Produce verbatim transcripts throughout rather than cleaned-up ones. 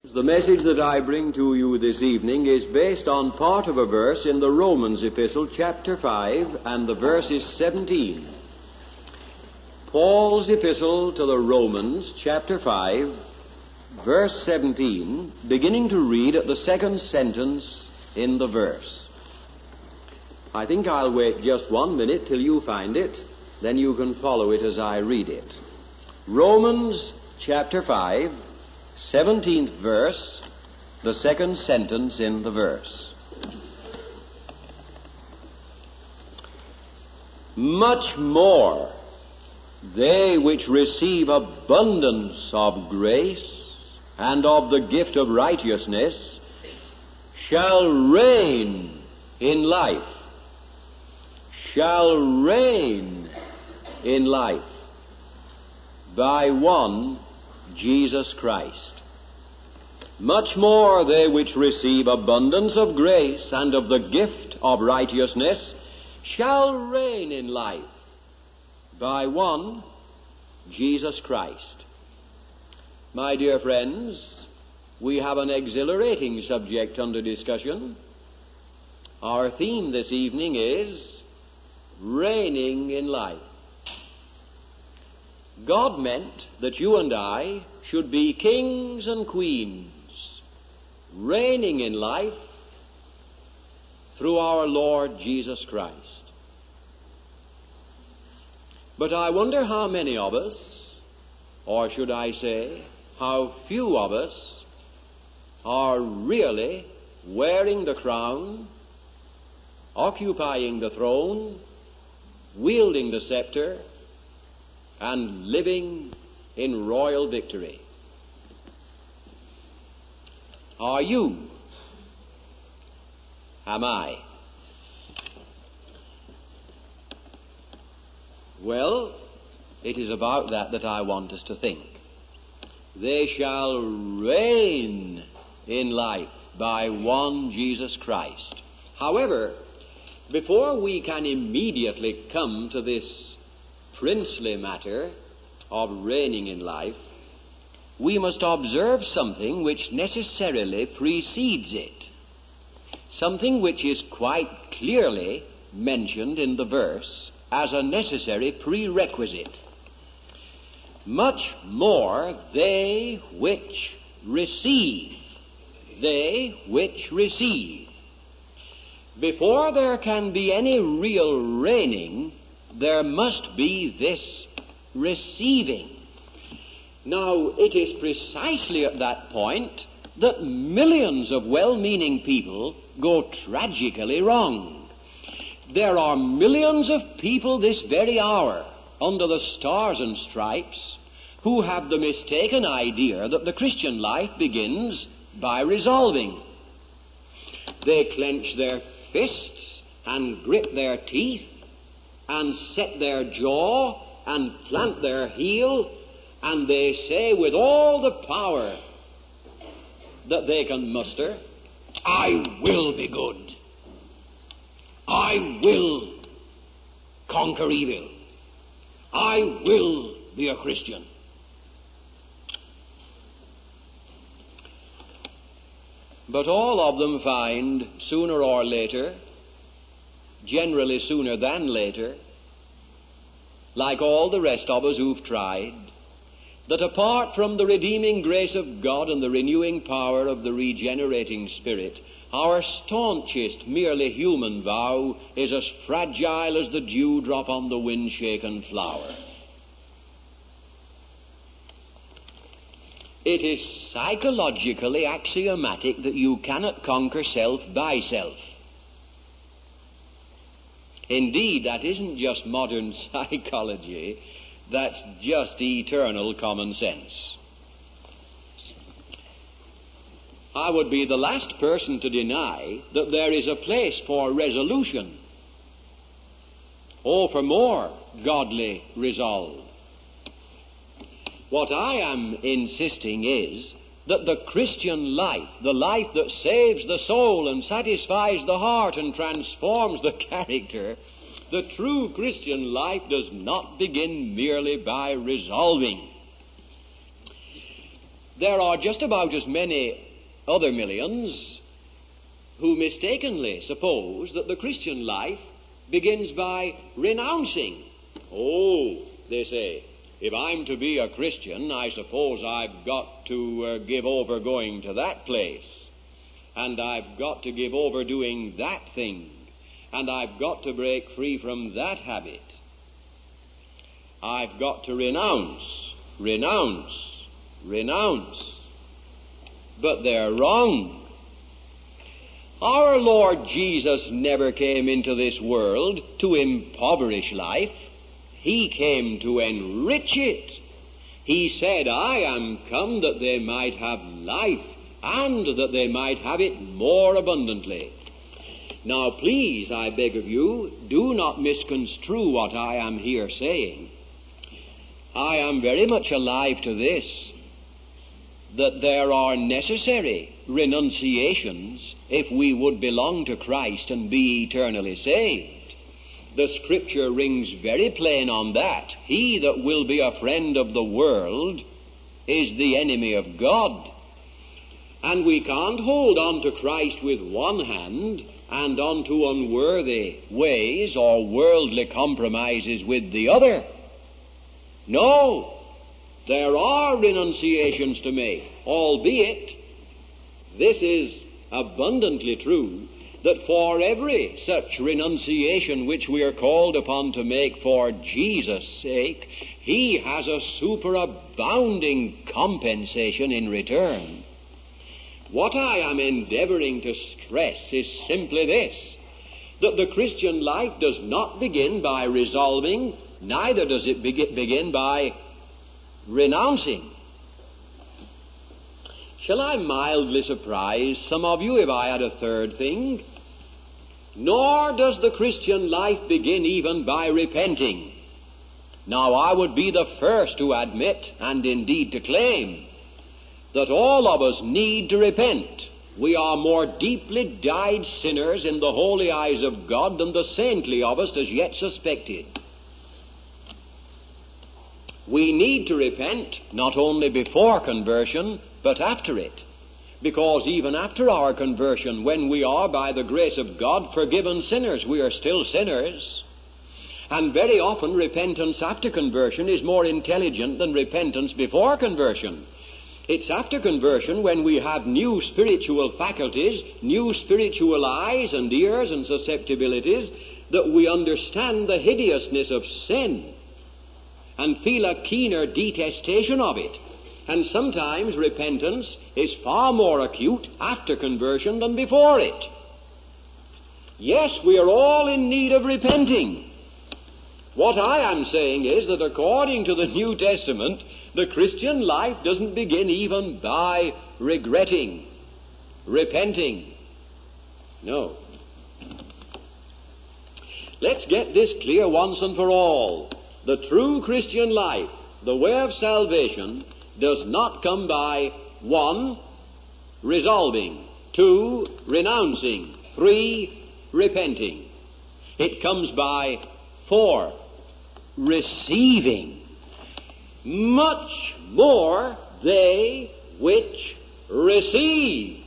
The message that I bring to you this evening is based on part of a verse in the Romans epistle, chapter five, and the verse is seventeen. Paul's epistle to the Romans, chapter five, verse seventeen, beginning to read at the second sentence in the verse. I think I'll wait just one minute till you find it, then you can follow it as I read it. Romans, chapter five, seventeenth verse, the second sentence in the verse. Much more they which receive abundance of grace and of the gift of righteousness shall reign in life, shall reign in life by one Jesus Christ. Much more they which receive abundance of grace and of the gift of righteousness shall reign in life by one Jesus Christ. My dear friends, we have an exhilarating subject under discussion. Our theme this evening is reigning in life. God meant that you and I should be kings and queens, reigning in life through our Lord Jesus Christ. But I wonder how many of us, or should I say, how few of us, are really wearing the crown, occupying the throne, wielding the scepter, and living in royal victory. Are you? Am I? Well, it is about that that I want us to think. They shall reign in life by one Jesus Christ. However, before we can immediately come to this princely matter of reigning in life, we must observe something which necessarily precedes it, something which is quite clearly mentioned in the verse as a necessary prerequisite. Much more they which receive, they which receive. Before there can be any real reigning, there must be this receiving. Now, it is precisely at that point that millions of well-meaning people go tragically wrong. There are millions of people this very hour, under the stars and stripes, who have the mistaken idea that the Christian life begins by resolving. They clench their fists and grit their teeth and set their jaw and plant their heel, and they say with all the power that they can muster, I will be good. I will conquer evil. I will be a Christian. But all of them find sooner or later, generally sooner than later, like all the rest of us who've tried, that apart from the redeeming grace of God and the renewing power of the regenerating Spirit, our staunchest merely human vow is as fragile as the dewdrop on the wind-shaken flower. It is psychologically axiomatic that you cannot conquer self by self. Indeed, that isn't just modern psychology, that's just eternal common sense. I would be the last person to deny that there is a place for resolution, or for more godly resolve. What I am insisting is that the Christian life, the life that saves the soul and satisfies the heart and transforms the character, the true Christian life does not begin merely by resolving. there are just about as many other millions who mistakenly suppose that the Christian life begins by renouncing. Oh, they say, if I'm to be a Christian, I suppose I've got to uh, give over going to that place, and I've got to give over doing that thing, and I've got to break free from that habit. I've got to renounce, renounce, renounce. But they're wrong. Our Lord Jesus never came into this world to impoverish life. He came to enrich it. He said, I am come that they might have life, and that they might have it more abundantly. Now, please, I beg of you, do not misconstrue what I am here saying. I am very much alive to this, that there are necessary renunciations if we would belong to Christ and be eternally saved. The Scripture rings very plain on that. He that will be a friend of the world is the enemy of God. And we can't hold on to Christ with one hand and on to unworthy ways or worldly compromises with the other. No, there are renunciations to make, albeit this is abundantly true, that for every such renunciation which we are called upon to make for Jesus' sake, He has a superabounding compensation in return. What I am endeavoring to stress is simply this, that the Christian life does not begin by resolving, neither does it begin by renouncing. Shall I mildly surprise some of you if I add a third thing? Nor does the Christian life begin even by repenting. Now, I would be the first to admit, and indeed to claim, that all of us need to repent. We are more deeply dyed sinners in the holy eyes of God than the saintly of us as yet suspected. We need to repent not only before conversion, but after it. Because even after our conversion, when we are, by the grace of God, forgiven sinners, we are still sinners. And very often repentance after conversion is more intelligent than repentance before conversion. It's after conversion, when we have new spiritual faculties, new spiritual eyes and ears and susceptibilities, that we understand the hideousness of sin and feel a keener detestation of it. And sometimes repentance is far more acute after conversion than before it. Yes, we are all in need of repenting. What I am saying is that according to the New Testament, the Christian life doesn't begin even by regretting, repenting. No. Let's get this clear once and for all. The true Christian life, the way of salvation, does not come by, one, resolving, two, renouncing, three, repenting. It comes by, four, receiving. Much more they which receive.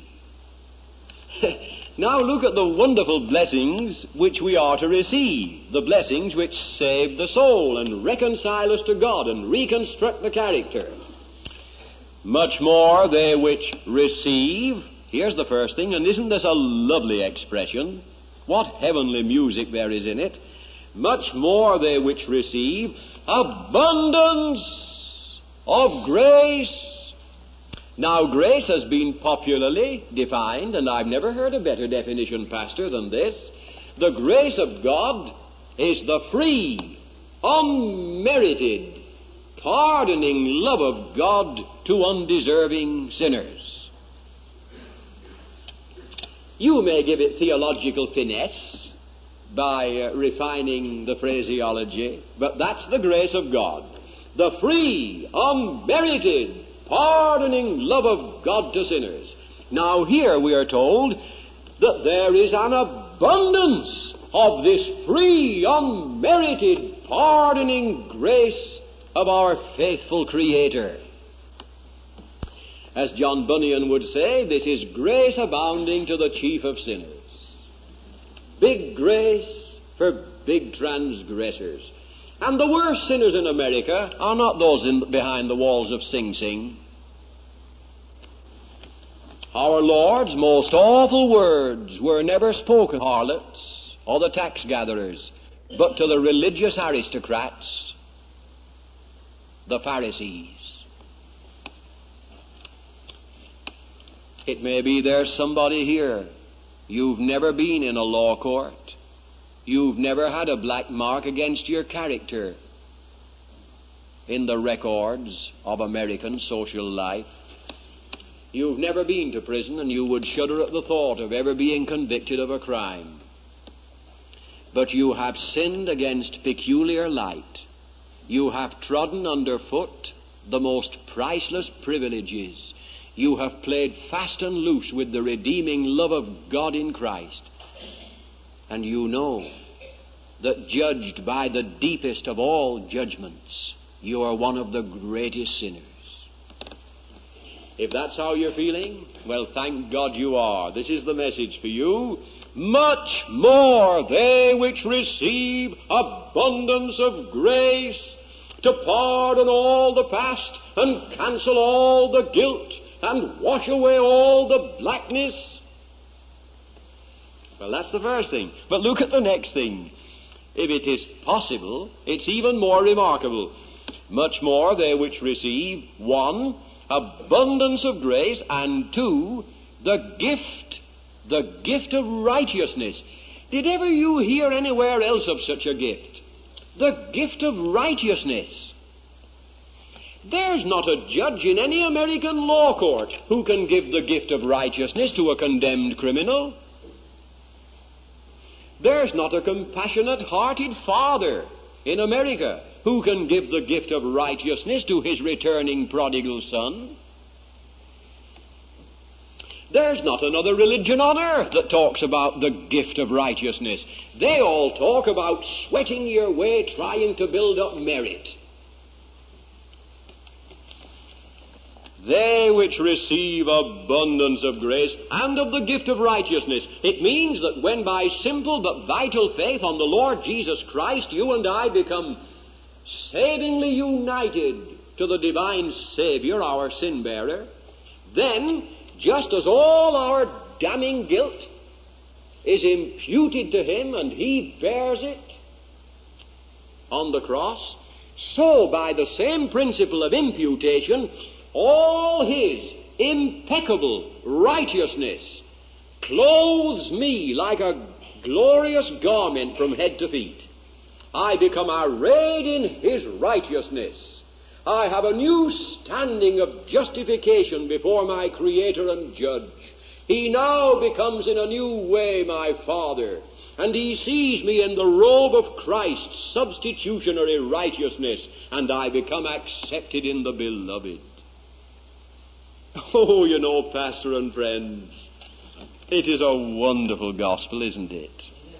Now look at the wonderful blessings which we are to receive, the blessings which save the soul and reconcile us to God and reconstruct the character. Much more they which receive. Here's the first thing, and isn't this a lovely expression? What heavenly music there is in it. Much more they which receive abundance of grace. Now, grace has been popularly defined, and I've never heard a better definition, Pastor, than this. The grace of God is the free, unmerited, pardoning love of God to undeserving sinners. You may give it theological finesse by uh, refining the phraseology, but that's the grace of God. The free, unmerited, pardoning love of God to sinners. Now here we are told that there is an abundance of this free, unmerited, pardoning grace of our faithful Creator. As John Bunyan would say, this is grace abounding to the chief of sinners. Big grace for big transgressors. And the worst sinners in America are not those in, behind the walls of Sing Sing. Our Lord's most awful words were never spoken to harlots or the tax gatherers, but to the religious aristocrats, the Pharisees. It may be there's somebody here. You've never been in a law court. You've never had a black mark against your character in the records of American social life. You've never been to prison, and you would shudder at the thought of ever being convicted of a crime. But you have sinned against peculiar light. You have trodden underfoot the most priceless privileges. You have played fast and loose with the redeeming love of God in Christ. And you know that judged by the deepest of all judgments, you are one of the greatest sinners. If that's how you're feeling, well, thank God you are. This is the message for you. Much more they which receive abundance of grace to pardon all the past and cancel all the guilt and wash away all the blackness. Well, that's the first thing. But look at the next thing. If it is possible, it's even more remarkable. Much more they which receive, one, abundance of grace, and two, the gift, the gift of righteousness. Did ever you hear anywhere else of such a gift? The gift of righteousness. There's not a judge in any American law court who can give the gift of righteousness to a condemned criminal. There's not a compassionate-hearted father in America who can give the gift of righteousness to his returning prodigal son. There's not another religion on earth that talks about the gift of righteousness. They all talk about sweating your way, trying to build up merit. They which receive abundance of grace and of the gift of righteousness. It means that when by simple but vital faith on the Lord Jesus Christ, you and I become savingly united to the divine Savior, our sin-bearer, then, just as all our damning guilt is imputed to him and he bears it on the cross, so by the same principle of imputation, all his impeccable righteousness clothes me like a glorious garment from head to feet. I become arrayed in his righteousness. I have a new standing of justification before my Creator and Judge. He now becomes in a new way my Father, and he sees me in the robe of Christ's substitutionary righteousness, and I become accepted in the Beloved. Oh, you know, pastor and friends, it is a wonderful gospel, isn't it?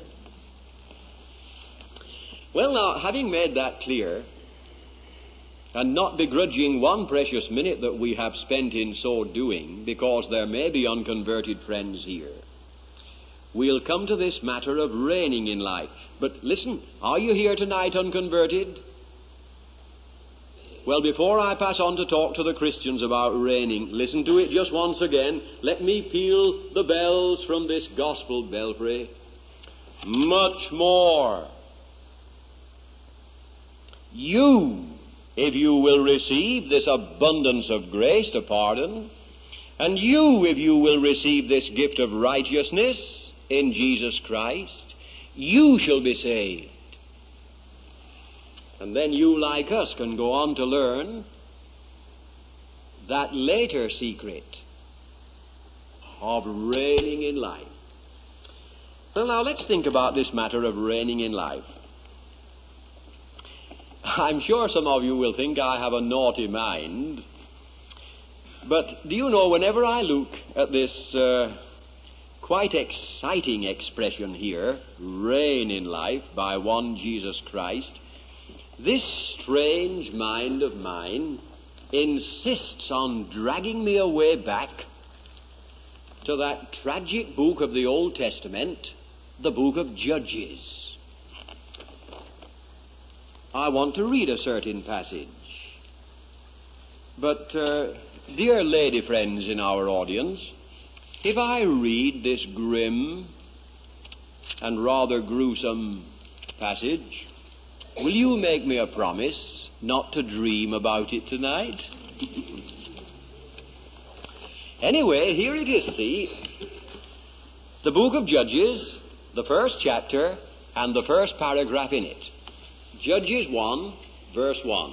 Well, now, having made that clear, and not begrudging one precious minute that we have spent in so doing, because there may be unconverted friends here, we'll come to this matter of reigning in life. But listen, are you here tonight unconverted? Well, before I pass on to talk to the Christians about reigning, listen to it just once again. Let me peal the bells from this gospel belfry. Much more. You, if you will receive this abundance of grace to pardon, and you, if you will receive this gift of righteousness in Jesus Christ, you shall be saved. And then you, like us, can go on to learn that later secret of reigning in life. Well, now let's think about this matter of reigning in life. I'm sure some of you will think I have a naughty mind, but do you know, whenever I look at this uh, quite exciting expression here, reign in life by one Jesus Christ, this strange mind of mine insists on dragging me away back to that tragic book of the Old Testament, the book of Judges. I want to read a certain passage. But, uh, dear lady friends in our audience, if I read this grim and rather gruesome passage, will you make me a promise not to dream about it tonight? Anyway, here it is, see. The book of Judges, the first chapter, and the first paragraph in it. Judges one, verse one.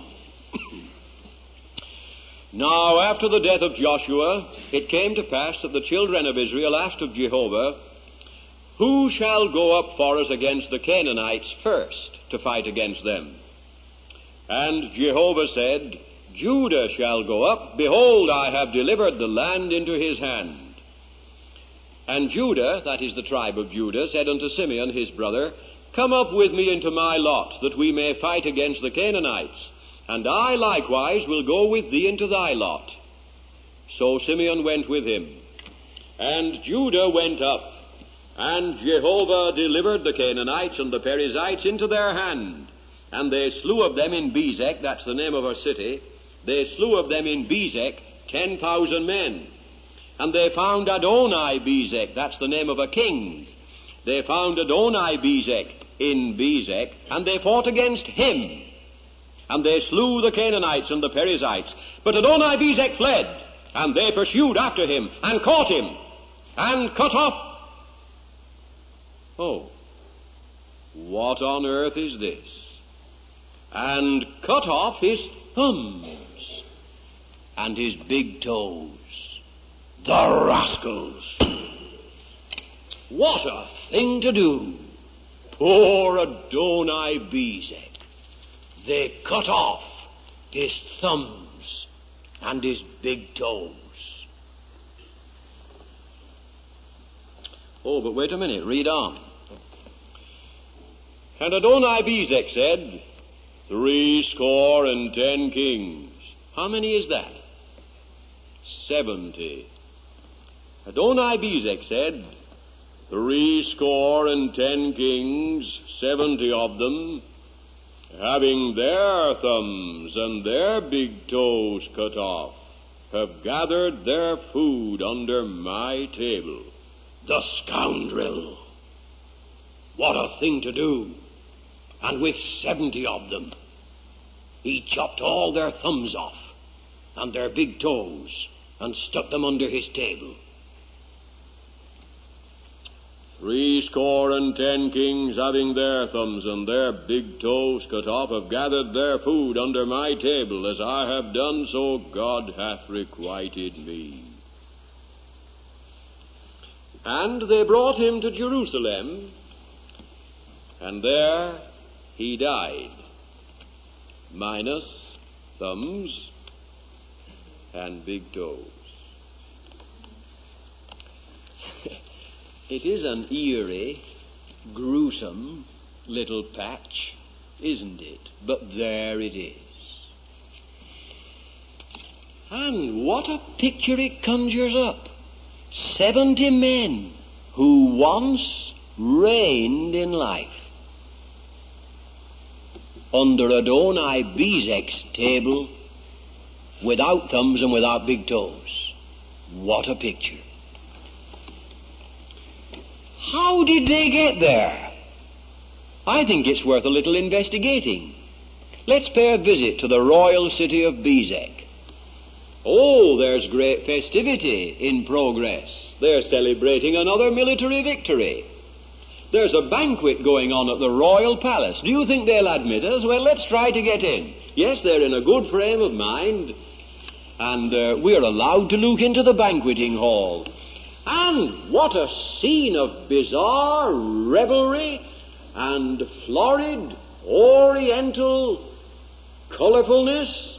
Now, after the death of Joshua, it came to pass that the children of Israel asked of Jehovah, who shall go up for us against the Canaanites first to fight against them? And Jehovah said, Judah shall go up. Behold, I have delivered the land into his hand. And Judah, that is the tribe of Judah, said unto Simeon his brother, come up with me into my lot, that we may fight against the Canaanites. And I likewise will go with thee into thy lot. So Simeon went with him. And Judah went up. And Jehovah delivered the Canaanites and the Perizzites into their hand. And they slew of them in Bezek, that's the name of a city, they slew of them in Bezek ten thousand men. And they found Adonai Bezek, that's the name of a king. They found Adonai Bezek in Bezek, and they fought against him. And they slew the Canaanites and the Perizzites. But Adonai Bezek fled, and they pursued after him, and caught him, and cut off. Oh, what on earth is this? And cut off his thumbs and his big toes. The rascals! What a thing to do. Poor Adonai Bezek. They cut off his thumbs and his big toes. Oh, but wait a minute, read on. And Adonai Bezek said, Three score and ten kings. How many is that? Seventy. Adonai Bezek said, Three score and ten kings, seventy of them, having their thumbs and their big toes cut off, have gathered their food under my table. The scoundrel! What a thing to do! And with seventy of them, he chopped all their thumbs off and their big toes and stuck them under his table. Three score and ten kings, having their thumbs and their big toes cut off, have gathered their food under my table. As I have done, so God hath requited me. And they brought him to Jerusalem, and there he died, minus thumbs and big toes. It is an eerie, gruesome little patch, isn't it? But there it is. And what a picture it conjures up. Seventy men who once reigned in life under Adonai Bezek's table, without thumbs and without big toes. What a picture. How did they get there? I think it's worth a little investigating. Let's pay a visit to the royal city of Bezek. Oh, there's great festivity in progress. They're celebrating another military victory. There's a banquet going on at the royal palace. Do you think they'll admit us? Well, let's try to get in. Yes, they're in a good frame of mind, and uh, we're allowed to look into the banqueting hall. And what a scene of bizarre revelry and florid, oriental colorfulness.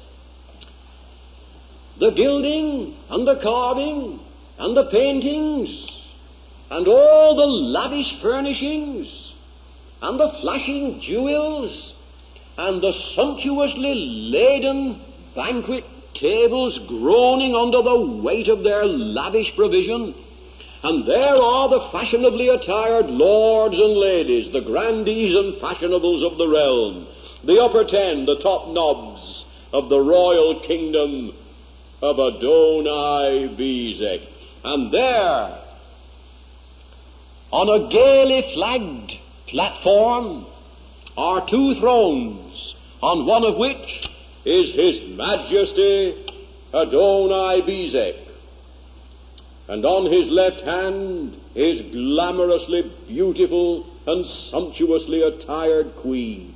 The gilding and the carving and the paintings and all the lavish furnishings and the flashing jewels and the sumptuously laden banquet tables groaning under the weight of their lavish provision. And there are the fashionably attired lords and ladies, the grandees and fashionables of the realm, the upper ten, the top nobs of the royal kingdom of Adoni-Bezek. And there, on a gaily flagged platform, are two thrones, on one of which is His Majesty Adoni-Bezek, and on his left hand is glamorously beautiful and sumptuously attired queen.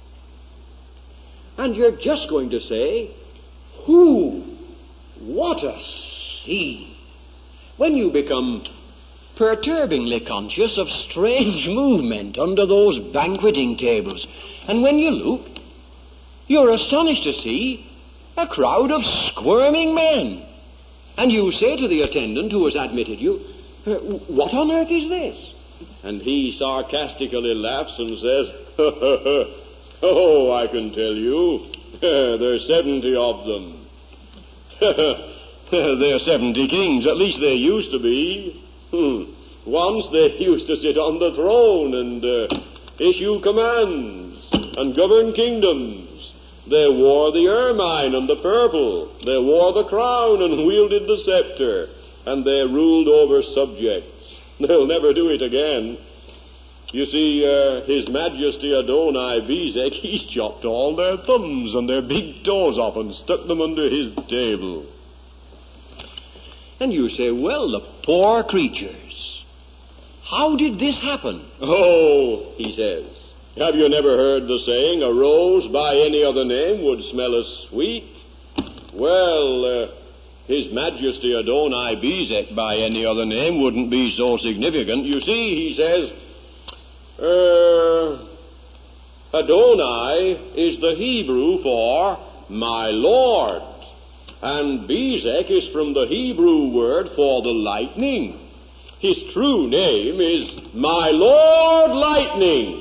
And you're just going to say, who? What a scene! When you become perturbingly conscious of strange movement under those banqueting tables, and when you look, you're astonished to see a crowd of squirming men. And you say to the attendant who has admitted you, what on earth is this? And he sarcastically laughs and says, oh, I can tell you, there's seventy of them. They're seventy kings, at least they used to be. Once they used to sit on the throne and uh, issue commands and govern kingdoms. They wore the ermine and the purple. They wore the crown and wielded the scepter. And they ruled over subjects. They'll never do it again. You see, uh, His Majesty Adoni-Bezek, he's chopped all their thumbs and their big toes off and stuck them under his table. And you say, well, the poor creatures. How did this happen? Oh, he says, have you never heard the saying, a rose by any other name would smell as sweet? Well, uh, His Majesty Adoni-Bezek by any other name wouldn't be so significant. You see, he says, uh, Adoni is the Hebrew for my Lord. And Bezek is from the Hebrew word for the lightning. His true name is my Lord Lightning.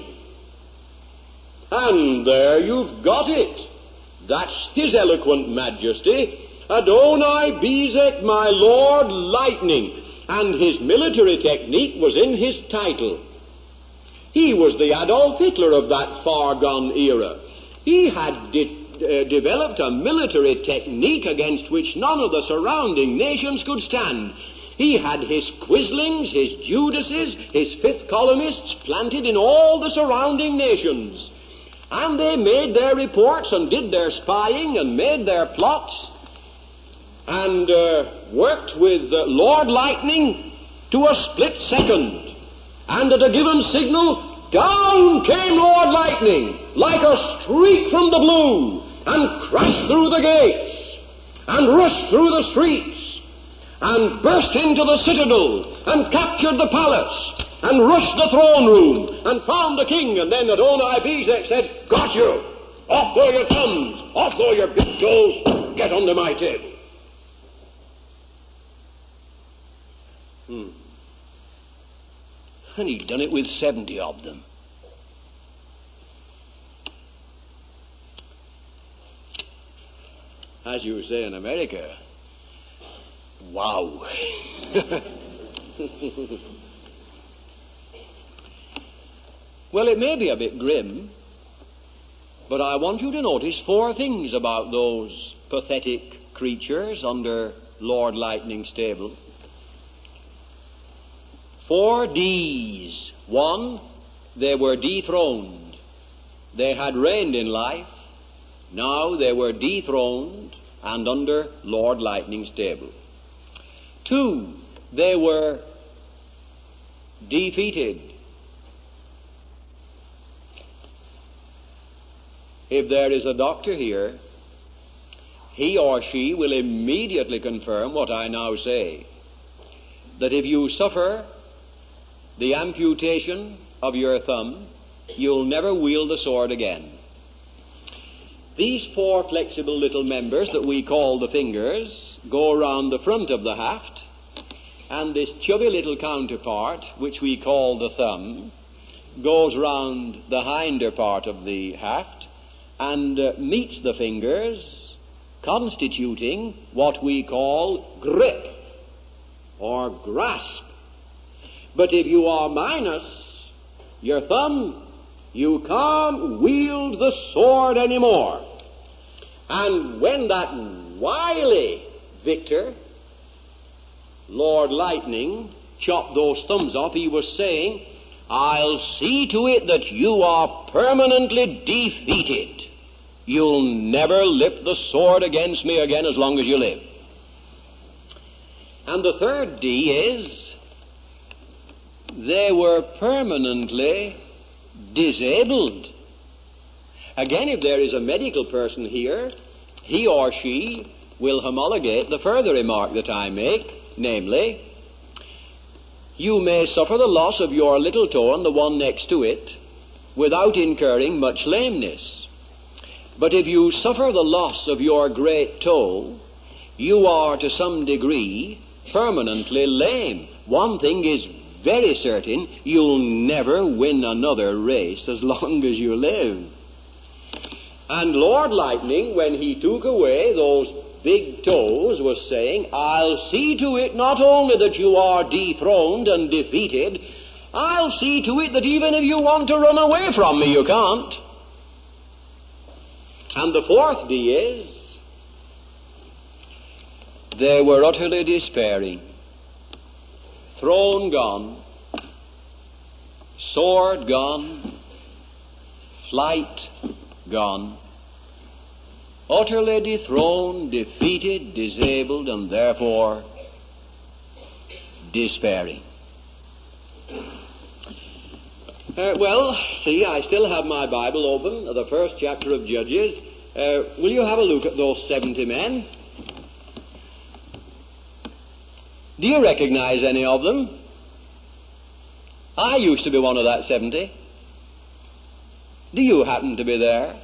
And there you've got it. That's His eloquent Majesty, Adoni-Bezek, my Lord Lightning. And his military technique was in his title. He was the Adolf Hitler of that far-gone era. He had de- uh, developed a military technique against which none of the surrounding nations could stand. He had his Quislings, his Judases, his fifth columnists planted in all the surrounding nations. And they made their reports and did their spying and made their plots and uh, worked with uh, Lord Lightning to a split second. And at a given signal, down came Lord Lightning like a streak from the blue and crashed through the gates and rushed through the streets and burst into the citadel and captured the palace and rushed the throne room and found the king. And then Adoni-Bezek said, got you! Off go your thumbs! Off go your big toes! Get under my table! Hmm. And he'd done it with seventy of them. As you say in America, wow. Well, it may be a bit grim, but I want you to notice four things about those pathetic creatures under Lord Lightning's table. Four D's. One, they were dethroned. They had reigned in life. Now they were dethroned and under Lord Lightning's table. Two, they were defeated. If there is a doctor here, he or she will immediately confirm what I now say, that if you suffer the amputation of your thumb, you'll never wield the sword again. These four flexible little members that we call the fingers go around the front of the haft, and this chubby little counterpart, which we call the thumb, goes round the hinder part of the haft and uh, meets the fingers, constituting what we call grip or grasp. But if you are minus your thumb, you can't wield the sword anymore. And when that wily victor, Lord Lightning, chopped those thumbs off, he was saying, I'll see to it that you are permanently defeated. You'll never lift the sword against me again as long as you live. And the third D is, they were permanently disabled. Again, if there is a medical person here, he or she will homologate the further remark that I make, namely, you may suffer the loss of your little toe and the one next to it without incurring much lameness. But if you suffer the loss of your great toe, you are to some degree permanently lame. One thing is very certain, you'll never win another race as long as you live. And Lord Lightning, when he took away those big toes, was saying, I'll see to it not only that you are dethroned and defeated, I'll see to it that even if you want to run away from me, you can't. And the fourth D is, they were utterly despairing. Throne gone, sword gone, flight gone, utterly dethroned, defeated, disabled, and therefore despairing. Uh, well, see, I still have my Bible open, the first chapter of Judges. Uh, will you have a look at those seventy men? Do you recognize any of them? I used to be one of that seventy. Do you happen to be there?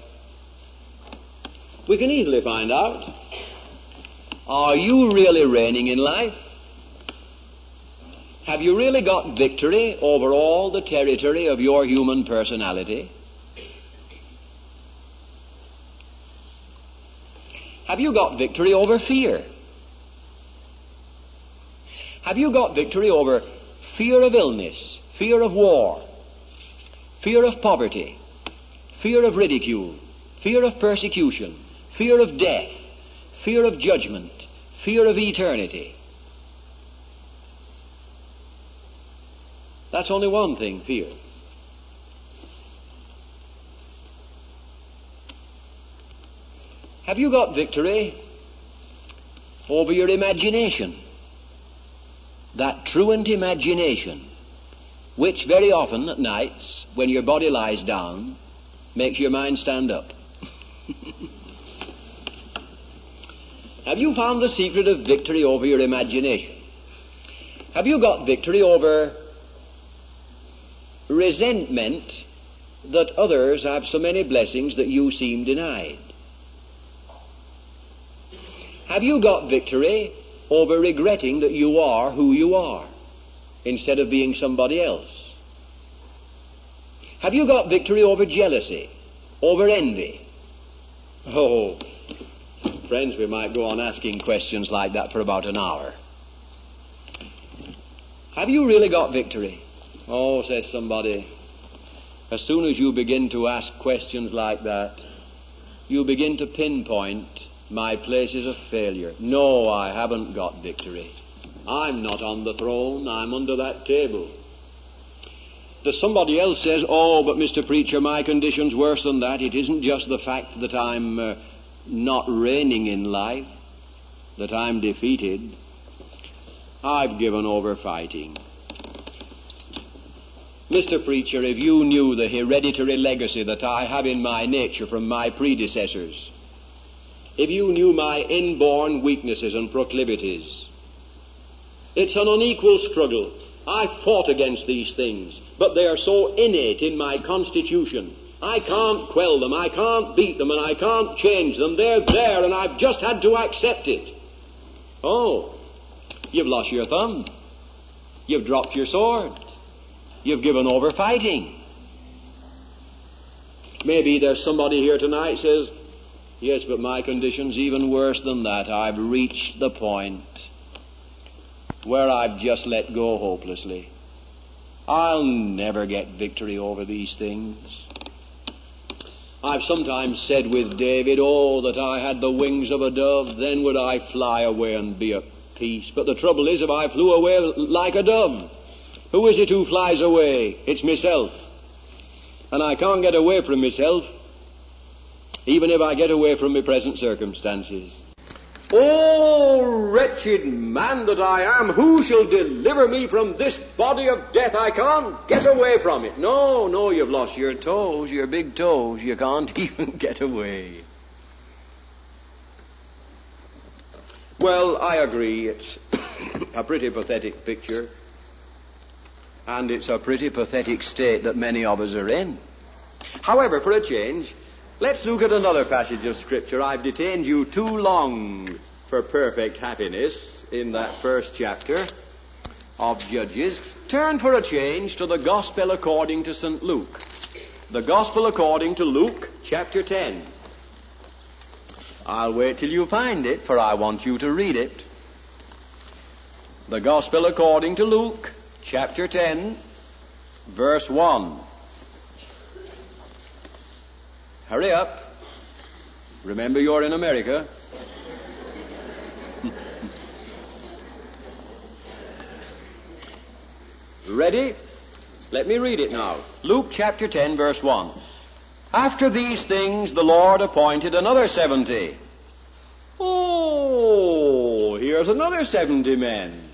We can easily find out. Are you really reigning in life? Have you really got victory over all the territory of your human personality? Have you got victory over fear? Have you got victory over fear of illness, fear of war, fear of poverty, fear of ridicule, fear of persecution, fear of death, fear of judgment, fear of eternity? That's only one thing, fear. Have you got victory over your imagination? That truant imagination, which very often at nights, when your body lies down, makes your mind stand up. Have you found the secret of victory over your imagination? Have you got victory over resentment that others have so many blessings that you seem denied? Have you got victory over regretting that you are who you are instead of being somebody else? Have you got victory over jealousy, over envy? Oh, friends, we might go on asking questions like that for about an hour. Have you really got victory? Oh, says somebody, as soon as you begin to ask questions like that, you begin to pinpoint my places of failure. No, I haven't got victory. I'm not on the throne. I'm under that table. That somebody else says, oh, but Mister Preacher, my condition's worse than that. It isn't just the fact that I'm uh, not reigning in life, that I'm defeated. I've given over fighting. Mister Preacher, if you knew the hereditary legacy that I have in my nature from my predecessors, if you knew my inborn weaknesses and proclivities, it's an unequal struggle. I fought against these things, but they are so innate in my constitution. I can't quell them, I can't beat them, and I can't change them. They're there, and I've just had to accept it. Oh, you've lost your thumb. You've dropped your sword. You've given over fighting. Maybe there's somebody here tonight says, Yes, but my condition's even worse than that. I've reached the point where I've just let go hopelessly. I'll never get victory over these things. I've sometimes said with David, oh, that I had the wings of a dove, then would I fly away and be at peace. But the trouble is, if I flew away like a dove, who is it who flies away? It's myself. And I can't get away from myself, even if I get away from my present circumstances. Oh, wretched man that I am, who shall deliver me from this body of death? I can't get away from it. No, no, you've lost your toes, your big toes. You can't even get away. Well, I agree, it's a pretty pathetic picture. And it's a pretty pathetic state that many of us are in. However, for a change, let's look at another passage of Scripture. I've detained you too long for perfect happiness in that first chapter of Judges. Turn for a change to the Gospel according to Saint Luke. The Gospel according to Luke, chapter ten. I'll wait till you find it, for I want you to read it. The Gospel according to Luke, chapter ten, verse one. Hurry up. Remember, you're in America. Ready? Let me read it now. Luke chapter ten, verse one. After these things the Lord appointed another seventy. Oh, here's another seventy men.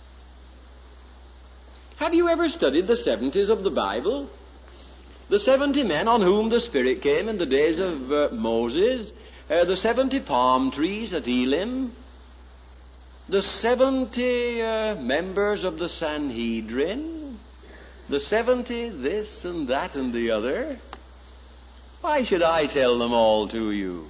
Have you ever studied the seventies of the Bible? The seventy men on whom the Spirit came in the days of uh, Moses, uh, the seventy palm trees at Elim, the seventy uh, members of the Sanhedrin, the seventy this and that and the other. Why should I tell them all to you?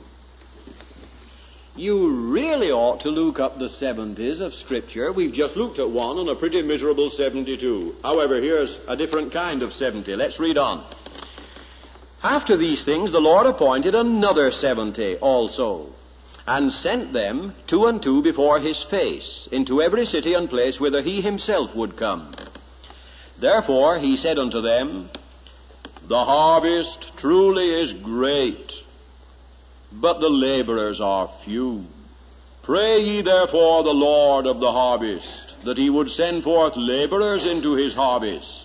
You really ought to look up the seventies of Scripture. We've just looked at one and a pretty miserable seventy-two. However, here's a different kind of seventy. Let's read on. After these things the Lord appointed another seventy also, and sent them two and two before his face, into every city and place whither he himself would come. Therefore he said unto them, The harvest truly is great, but the laborers are few. Pray ye therefore the Lord of the harvest, that he would send forth laborers into his harvest.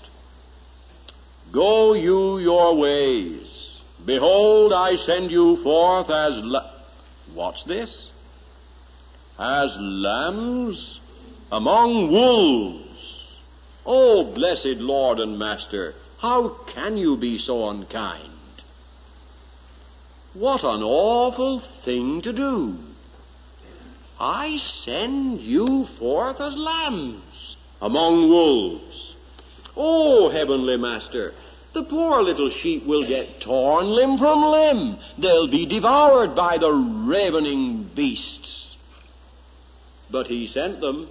Go you your ways. Behold, I send you forth as... La- What's this? As lambs among wolves. Oh, blessed Lord and Master, how can you be so unkind? What an awful thing to do. I send you forth as lambs among wolves. Oh, Heavenly Master, the poor little sheep will get torn limb from limb. They'll be devoured by the ravening beasts. But he sent them.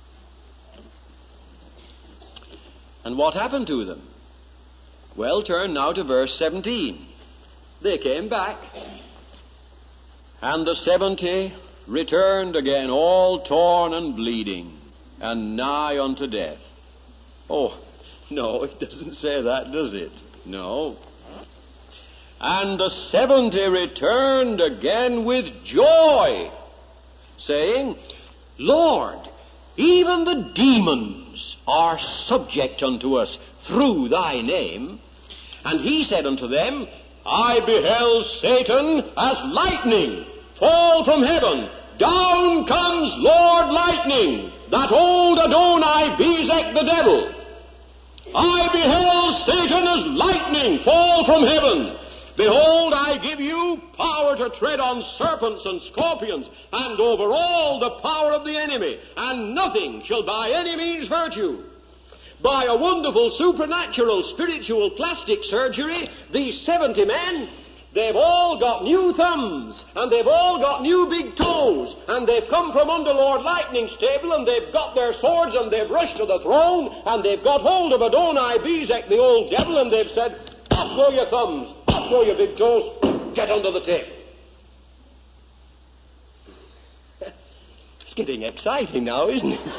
And what happened to them? Well, turn now to verse seventeen. They came back, and the seventy returned again, all torn and bleeding, and nigh unto death. Oh, no, it doesn't say that, does it? No. And the seventy returned again with joy, saying, Lord, even the demons are subject unto us through thy name. And he said unto them, I beheld Satan as lightning fall from heaven. Down comes Lord Lightning, that old Adoni-Bezek the devil. I beheld Satan as lightning fall from heaven. Behold, I give you power to tread on serpents and scorpions, and over all the power of the enemy, and nothing shall by any means hurt you. By a wonderful supernatural spiritual plastic surgery, these seventy men, they've all got new thumbs, and they've all got new big toes, and they've come from under Lord Lightning's table, and they've got their swords, and they've rushed to the throne, and they've got hold of Adoni-Bezek, the old devil, and they've said, off go your thumbs, off go your big toes, get under the table. getting exciting now, isn't it?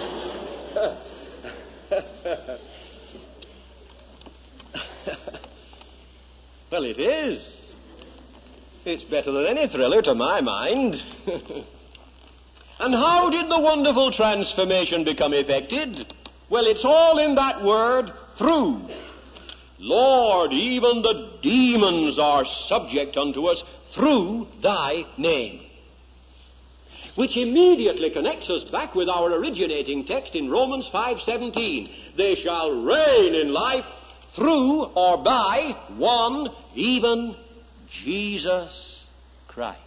Well, it is. It's better than any thriller to my mind. And how did the wonderful transformation become effected? Well, it's all in that word, through. Lord, even the demons are subject unto us through thy name. Which immediately connects us back with our originating text in Romans five seventeen. They shall reign in life through or by one, even Jesus Christ.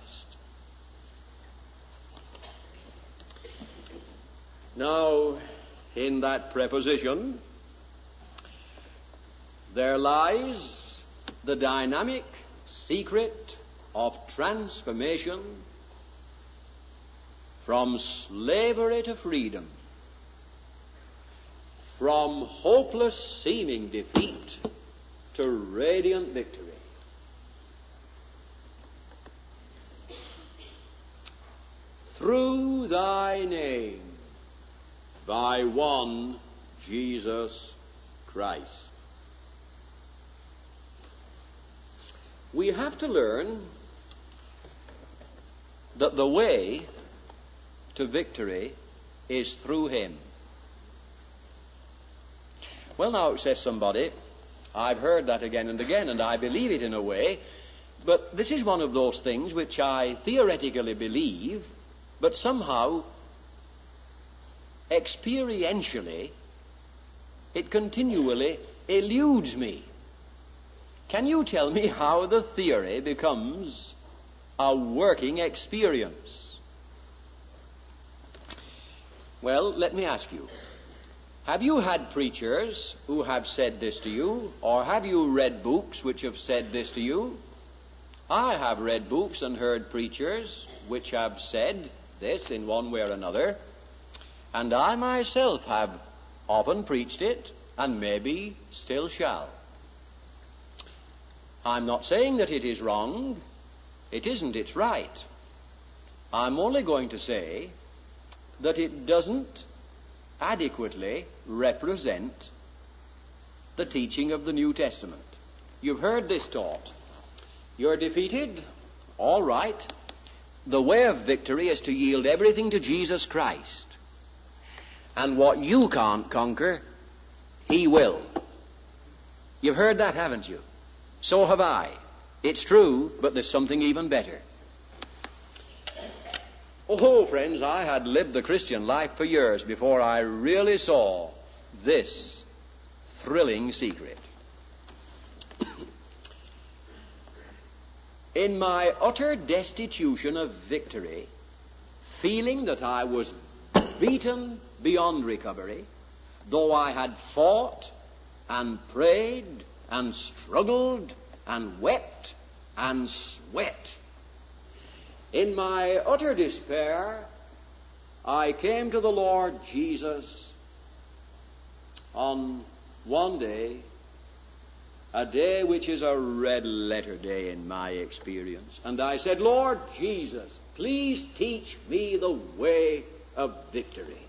Now, in that preposition, there lies the dynamic secret of transformation from slavery to freedom, from hopeless seeming defeat to radiant victory. Through thy name, by one Jesus Christ. We have to learn that the way to victory is through him. Well, now, says somebody, I've heard that again and again, and I believe it in a way, but this is one of those things which I theoretically believe, but somehow, experientially, it continually eludes me. Can you tell me how the theory becomes a working experience? Well, let me ask you. Have you had preachers who have said this to you? Or have you read books which have said this to you? I have read books and heard preachers which have said this in one way or another. And I myself have often preached it, and maybe still shall. I'm not saying that it is wrong. It isn't, it's right. I'm only going to say that it doesn't adequately represent the teaching of the New Testament. You've heard this taught. You're defeated? All right. The way of victory is to yield everything to Jesus Christ. And what you can't conquer, he will. You've heard that, haven't you? So have I. It's true, but there's something even better. Oh, friends, I had lived the Christian life for years before I really saw this thrilling secret. In my utter destitution of victory, feeling that I was beaten beyond recovery, though I had fought and prayed and struggled and wept and sweat, in my utter despair, I came to the Lord Jesus on one day, a day which is a red letter day in my experience. And I said, Lord Jesus, please teach me the way of victory.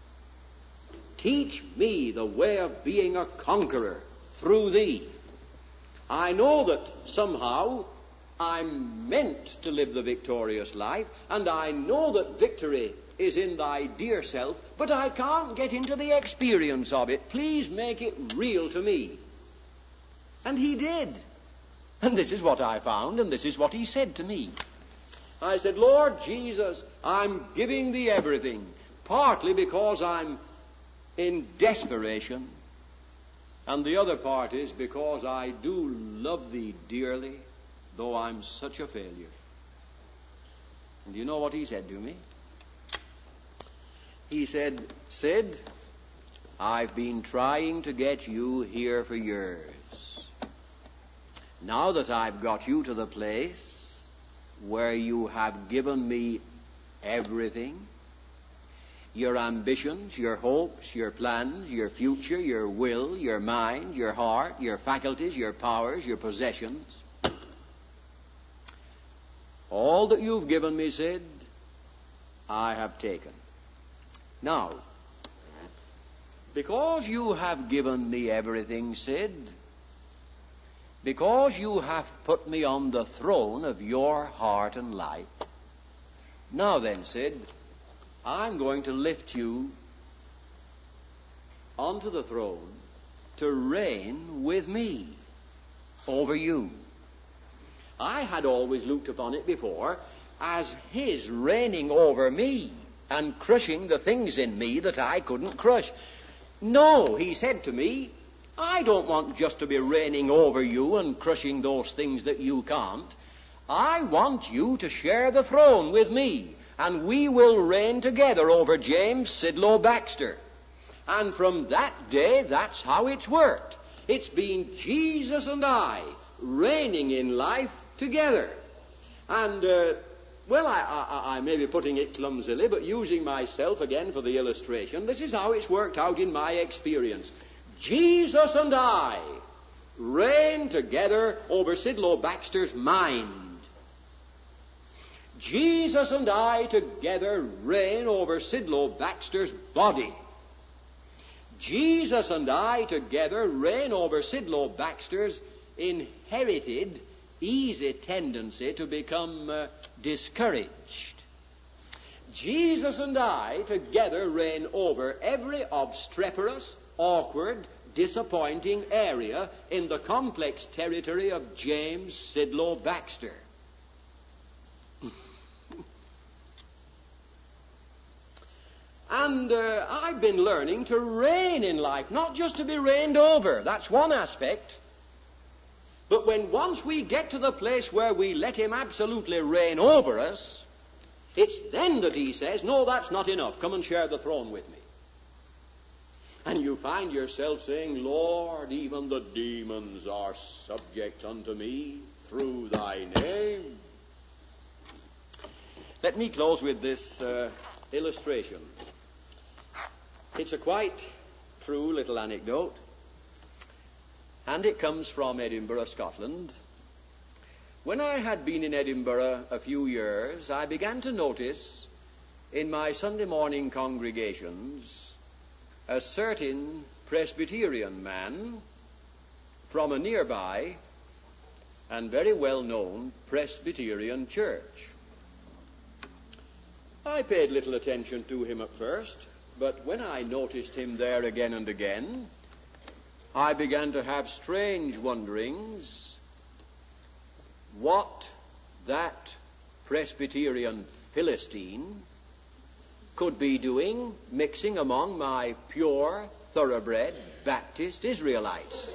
Teach me the way of being a conqueror through thee. I know that somehow I'm meant to live the victorious life, and I know that victory is in thy dear self, but I can't get into the experience of it. Please make it real to me. And he did. And this is what I found, and this is what he said to me. I said, Lord Jesus, I'm giving thee everything, partly because I'm in desperation, and the other part is because I do love thee dearly, though I'm such a failure. And you know what he said to me? He said, Sid, I've been trying to get you here for years. Now that I've got you to the place where you have given me everything, your ambitions, your hopes, your plans, your future, your will, your mind, your heart, your faculties, your powers, your possessions, all that you've given me, Sid, I have taken. Now, because you have given me everything, Sid, because you have put me on the throne of your heart and life, now then, Sid, I'm going to lift you onto the throne to reign with me over you. I had always looked upon it before as his reigning over me and crushing the things in me that I couldn't crush. No, he said to me, I don't want just to be reigning over you and crushing those things that you can't. I want you to share the throne with me, and we will reign together over James Sidlow Baxter. And from that day, that's how it's worked. It's been Jesus and I reigning in life together. And, uh, well, I, I, I may be putting it clumsily, but using myself again for the illustration, this is how it's worked out in my experience. Jesus and I reign together over Sidlow Baxter's mind. Jesus and I together reign over Sidlow Baxter's body. Jesus and I together reign over Sidlow Baxter's inherited, easy tendency to become uh, discouraged. Jesus and I together reign over every obstreperous, awkward, disappointing area in the complex territory of James Sidlow Baxter. And uh, I've been learning to reign in life, not just to be reigned over. That's one aspect. But when once we get to the place where we let him absolutely reign over us, it's then that he says, no, that's not enough. Come and share the throne with me. And you find yourself saying, Lord, even the demons are subject unto me through thy name. Let me close with this uh, illustration. It's a quite true little anecdote, and it comes from Edinburgh, Scotland. When I had been in Edinburgh a few years, I began to notice in my Sunday morning congregations a certain Presbyterian man from a nearby and very well-known Presbyterian church. I paid little attention to him at first, but when I noticed him there again and again, I began to have strange wonderings what that Presbyterian Philistine could be doing mixing among my pure, thoroughbred Baptist Israelites.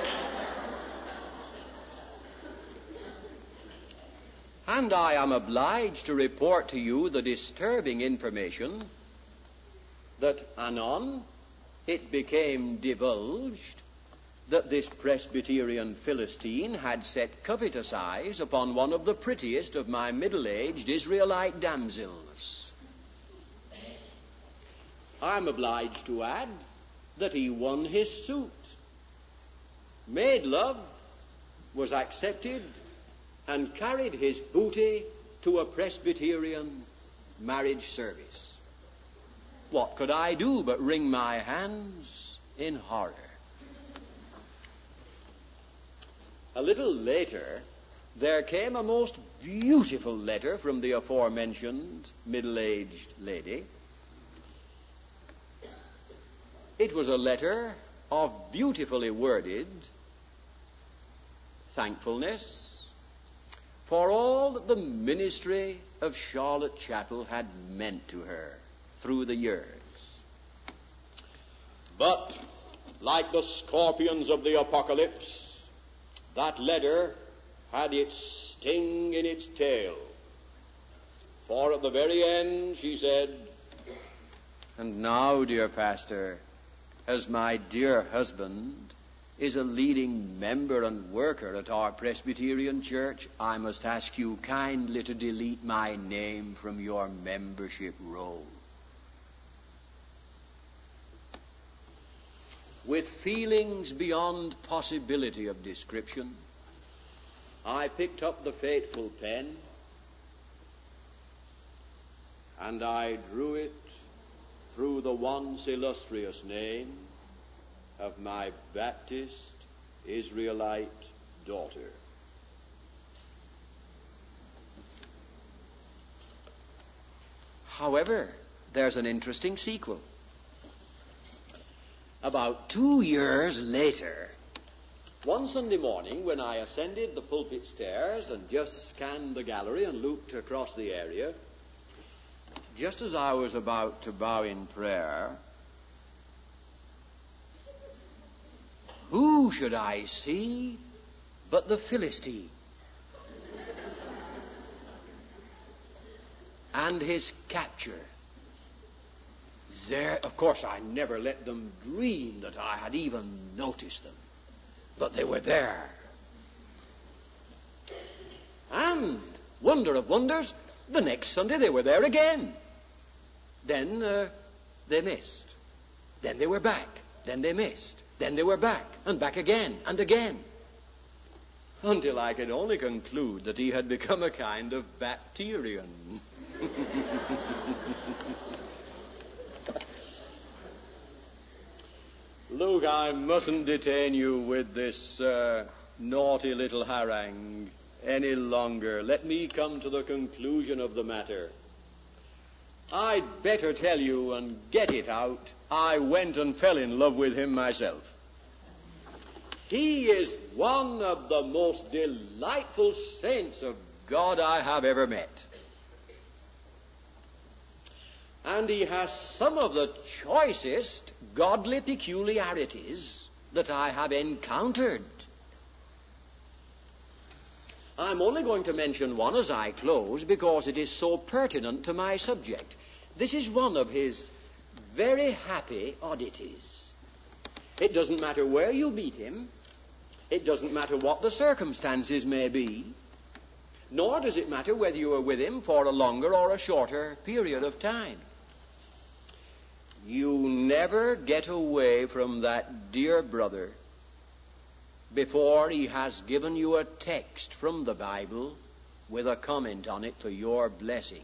And I am obliged to report to you the disturbing information that anon it became divulged that this Presbyterian Philistine had set covetous eyes upon one of the prettiest of my middle-aged Israelite damsels. I'm obliged to add that he won his suit, made love, was accepted, and carried his booty to a Presbyterian marriage service. What could I do but wring my hands in horror? A little later, there came a most beautiful letter from the aforementioned middle-aged lady. It was a letter of beautifully worded thankfulness for all that the ministry of Charlotte Chapel had meant to her through the years. But, like the scorpions of the apocalypse, that letter had its sting in its tail. For at the very end she said, "And now, dear pastor, as my dear husband is a leading member and worker at our Presbyterian church, I must ask you kindly to delete my name from your membership roll." With feelings beyond possibility of description, I picked up the fateful pen and I drew it through the once illustrious name of my Baptist Israelite daughter. However, there's an interesting sequel. About two years later, one Sunday morning when I ascended the pulpit stairs and just scanned the gallery and looked across the area, just as I was about to bow in prayer, who should I see but the Philistine and his capture. There, of course, I never let them dream that I had even noticed them, but they were there. And, wonder of wonders, the next Sunday they were there again. Then uh, they missed. Then they were back. Then they missed. Then they were back, and back again, and again. Until I could only conclude that he had become a kind of bacterian. Luke, I mustn't detain you with this uh, naughty little harangue any longer. Let me come to the conclusion of the matter. I'd better tell you and get it out. I went and fell in love with him myself. He is one of the most delightful saints of God I have ever met. And he has some of the choicest godly peculiarities that I have encountered. I'm only going to mention one as I close because it is so pertinent to my subject. This is one of his very happy oddities. It doesn't matter where you meet him. It doesn't matter what the circumstances may be. Nor does it matter whether you are with him for a longer or a shorter period of time. You never get away from that dear brother before he has given you a text from the Bible with a comment on it for your blessing.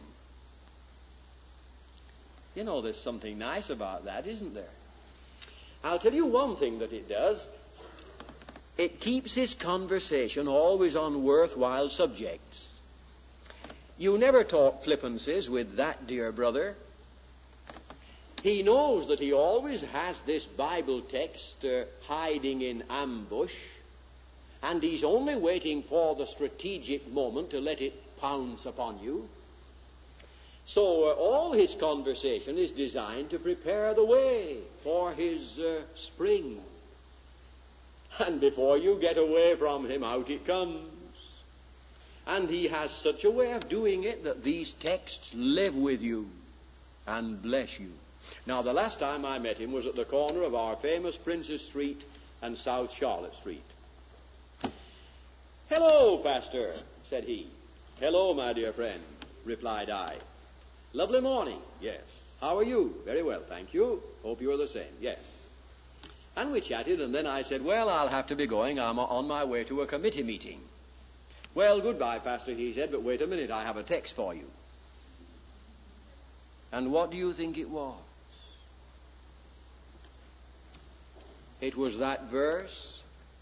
You know, there's something nice about that, isn't there? I'll tell you one thing that it does. It keeps his conversation always on worthwhile subjects. You never talk flippancies with that dear brother. He knows that he always has this Bible text uh, hiding in ambush, and he's only waiting for the strategic moment to let it pounce upon you. So uh, all his conversation is designed to prepare the way for his uh, spring. And before you get away from him, out it comes. And he has such a way of doing it that these texts live with you and bless you. Now, the last time I met him was at the corner of our famous Princess Street and South Charlotte Street. "Hello, Pastor," said he. "Hello, my dear friend," replied I. "Lovely morning." "Yes." "How are you?" "Very well, thank you." "Hope you are the same." "Yes." And we chatted, and then I said, "Well, I'll have to be going. I'm on my way to a committee meeting." "Well, goodbye, Pastor," he said, "but wait a minute, I have a text for you." And what do you think it was? It was that verse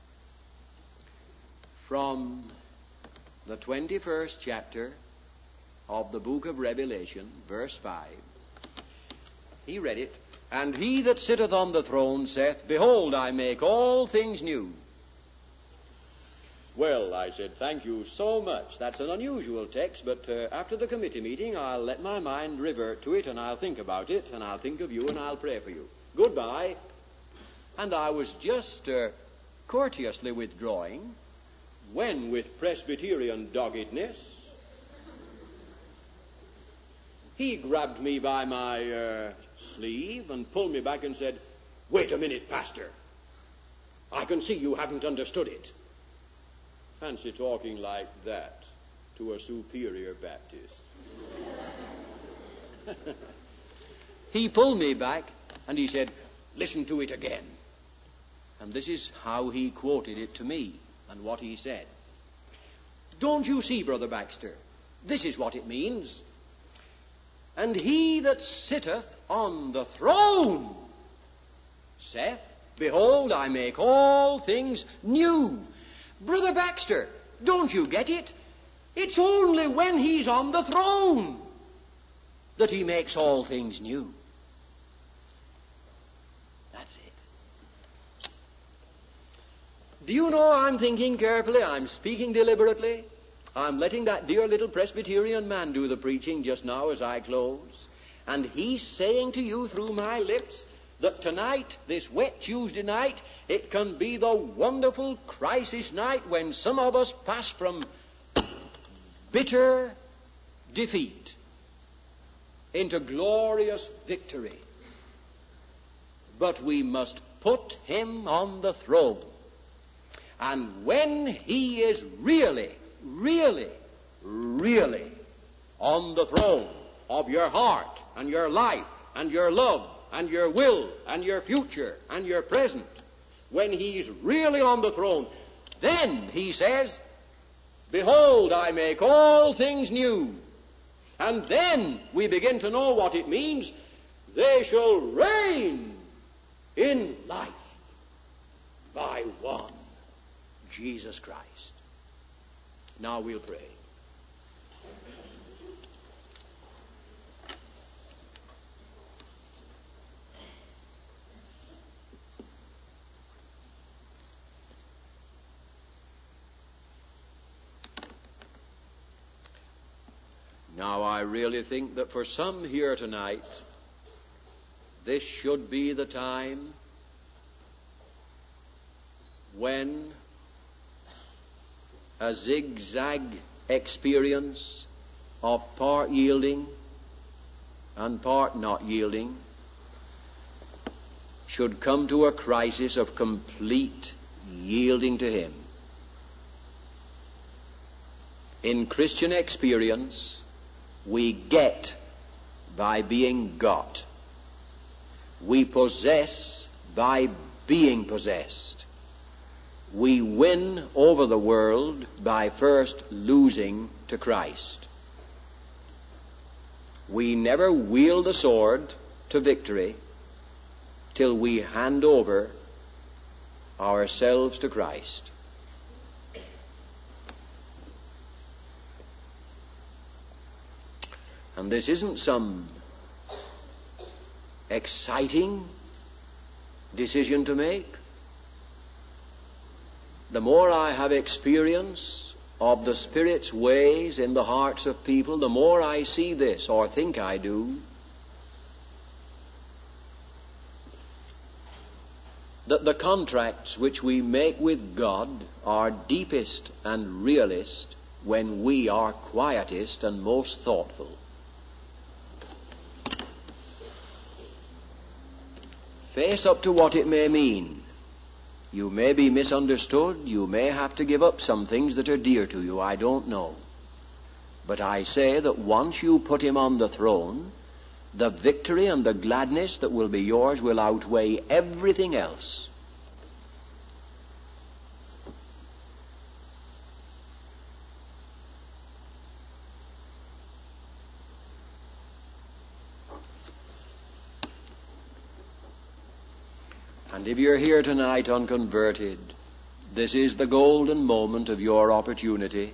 from the twenty-first chapter of the book of Revelation, verse five. He read it. "And he that sitteth on the throne saith, Behold, I make all things new." Well, I said, "Thank you so much. That's an unusual text, but uh, after the committee meeting, I'll let my mind revert to it, and I'll think about it, and I'll think of you, and I'll pray for you. Goodbye." And I was just uh, courteously withdrawing when, with Presbyterian doggedness, he grabbed me by my uh, sleeve and pulled me back and said, "Wait a minute, Pastor. I can see you haven't understood it." Fancy talking like that to a superior Baptist. He pulled me back and he said, "Listen to it again." And this is how he quoted it to me and what he said. "Don't you see, Brother Baxter? This is what it means. And he that sitteth on the throne saith, Behold, I make all things new. Brother Baxter, don't you get it? It's only when he's on the throne that he makes all things new. That's it. Do you know, I'm thinking carefully, I'm speaking deliberately. I'm letting that dear little Presbyterian man do the preaching just now as I close. And he's saying to you through my lips that tonight, this wet Tuesday night, it can be the wonderful crisis night when some of us pass from bitter defeat into glorious victory. But we must put him on the throne. And when he is really, really, really on the throne of your heart and your life and your love and your will and your future and your present, when he's really on the throne, then he says, Behold, I make all things new. And then we begin to know what it means. They shall reign in life by one, Jesus Christ. Now we'll pray. Now, I really think that for some here tonight, this should be the time when a zigzag experience of part yielding and part not yielding should come to a crisis of complete yielding to Him. In Christian experience, we get by being got. We possess by being possessed. We win over the world by first losing to Christ. We never wield the sword to victory till we hand over ourselves to Christ. And this isn't some exciting decision to make. The more I have experience of the Spirit's ways in the hearts of people, the more I see this, or think I do, that the contracts which we make with God are deepest and realest when we are quietest and most thoughtful. Face up to what it may mean. You may be misunderstood. You may have to give up some things that are dear to you. I don't know. But I say that once you put Him on the throne, the victory and the gladness that will be yours will outweigh everything else. And if you're here tonight unconverted, this is the golden moment of your opportunity.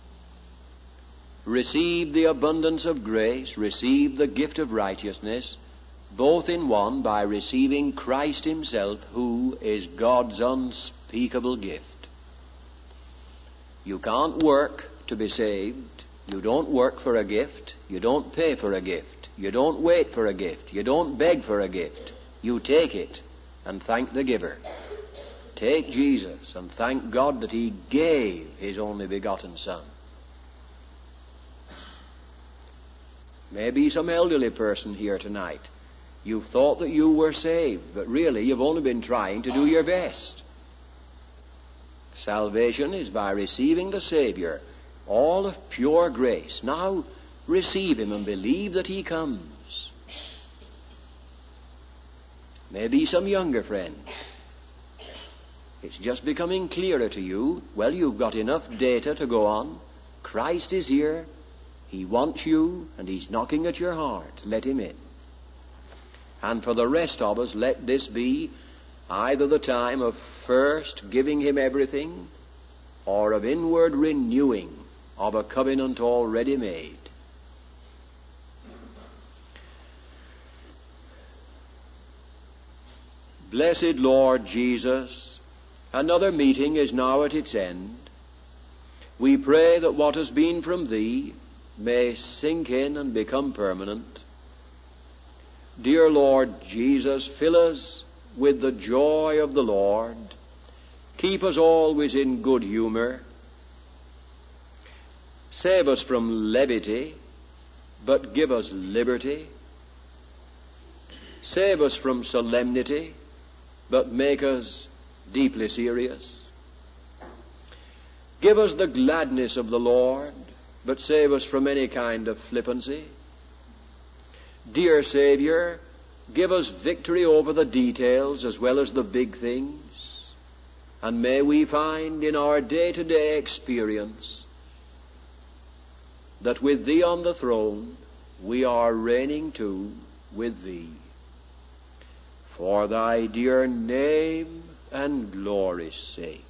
Receive the abundance of grace, receive the gift of righteousness, both in one, by receiving Christ Himself, who is God's unspeakable gift. You can't work to be saved. You don't work for a gift. You don't pay for a gift. You don't wait for a gift. You don't beg for a gift. You take it and thank the giver. Take Jesus and thank God that He gave His only begotten Son. Maybe some elderly person here tonight. You've thought that you were saved, but really you've only been trying to do your best. Salvation is by receiving the Savior, all of pure grace. Now receive Him and believe that He comes. Maybe some younger friend. It's just becoming clearer to you. Well, you've got enough data to go on. Christ is here. He wants you, and He's knocking at your heart. Let Him in. And for the rest of us, let this be either the time of first giving Him everything, or of inward renewing of a covenant already made. Blessed Lord Jesus, another meeting is now at its end. We pray that what has been from Thee may sink in and become permanent. Dear Lord Jesus, fill us with the joy of the Lord. Keep us always in good humor. Save us from levity, but give us liberty. Save us from solemnity, but make us deeply serious. Give us the gladness of the Lord, but save us from any kind of flippancy. Dear Savior, give us victory over the details as well as the big things. And may we find in our day-to-day experience that with Thee on the throne, we are reigning too with Thee. For Thy dear name and glory's sake.